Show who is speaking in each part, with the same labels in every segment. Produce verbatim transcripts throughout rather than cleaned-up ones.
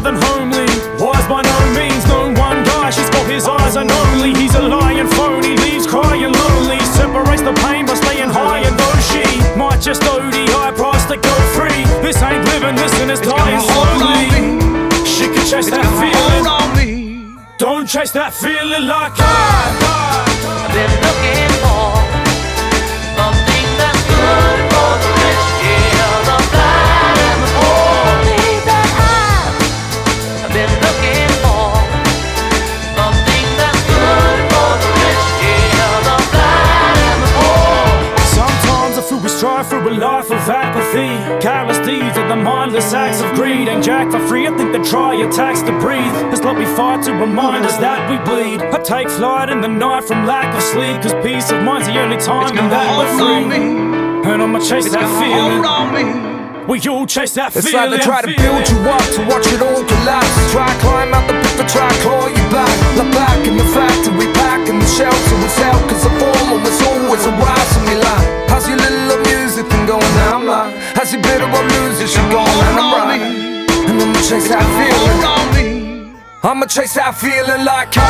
Speaker 1: than homely. Wise by no means, known one guy, she's got his eyes and only. He's a lying phony, leaves crying lonely. Separates the pain by staying high, and though she might just O D, high price to go free. This ain't living, listen, it's dying slowly. She can chase that feeling. Don't chase that feeling like I,
Speaker 2: I've been looking for something that's good for the rich, yeah, the blind and the poor. Believe that I've been looking for something that's good for the rich, yeah, the blind and the poor.
Speaker 1: sometimes I feel we strive through a life of apathy. Careless deeds are the mindless acts of greed. Ain't jack for free, I think they try attacks to breathe. It's like we fight to remind us that we bleed. I take flight in the night from lack of sleep, cause peace of mind's the only time that we're free. And I'ma chase that feeling. We all chase that
Speaker 3: It's
Speaker 1: feeling.
Speaker 3: like they try to build you up to watch it all collapse. Try to climb out the pit to try to claw you back. Like back in the factory, back in the shelter was hell. Cause the former was always a rise to me like, how's your little music thing going now? I'm like, how's your bit of a music she going and I'm right. And I'ma chase that feeling. I'ma chase that feeling like I,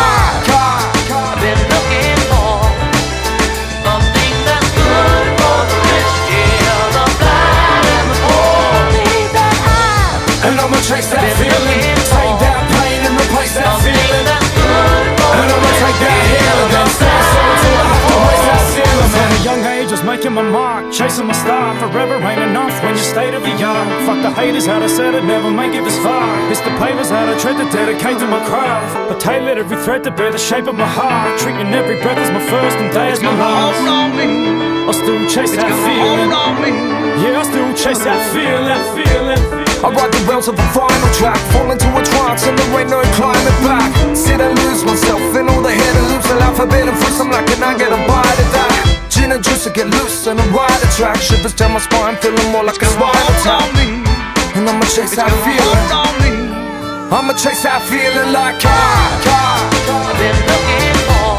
Speaker 2: I've been looking for something that's good for the rich, yeah, the blind and the poor. Believe that I've
Speaker 1: And I'ma chase that
Speaker 2: been
Speaker 1: feeling.
Speaker 2: looking
Speaker 1: Take
Speaker 2: for
Speaker 1: that pain and replace that
Speaker 2: something
Speaker 1: feeling.
Speaker 2: that's good for
Speaker 1: And
Speaker 2: the
Speaker 1: I'ma
Speaker 2: rich,
Speaker 1: take that
Speaker 2: yeah,
Speaker 1: healing.
Speaker 2: the
Speaker 1: Then stand so until I have to raise that ceiling. From a young age, just making my mark, chasing my star. Forever ain't enough when you stay to the art. Fuck the haters, how to said it, never make it this far. It's the pavers how to tread to dedicate to my craft. I tailored every thread to bear the shape of my heart. Treating every breath as my first and day as my last. I still chase that feeling. Yeah, I still chase that feeling. Feeling.
Speaker 3: I ride the rails of a final track, fall into a trance and there ain't no climbing back. Sit and lose myself in all the hidden loops, the alphabet and fruits. I'm like, can I get a bite of that? Gin and juice to get loose and I ride a track. Shivers down my spine, feeling more like a spinal tap. And I'ma chase that feeling. I'ma chase that feeling like I,
Speaker 2: I've been looking for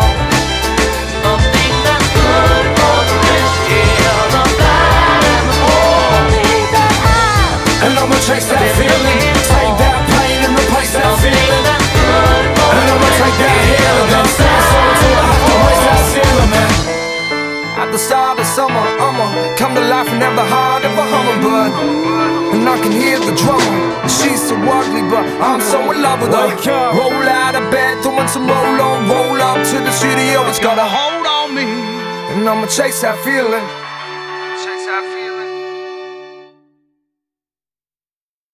Speaker 2: something that's good for the rich, yeah, the blind and the poor. Believe that I've
Speaker 1: And I'ma chase that feeling. Take that pain and replace that feeling.
Speaker 2: that's good for
Speaker 1: And I'ma take that healing. Then stand so until I have to raise that ceiling, man.
Speaker 3: at the start of summer, I'ma come to life and have the heart of a hummingbird. And I can hear the drummer. She's so ugly, but I'm so in love with her.
Speaker 1: Wake up.
Speaker 3: Roll out of bed, throwing some roll on, roll up to the studio. It's got a hold on me, and I'ma chase that feeling.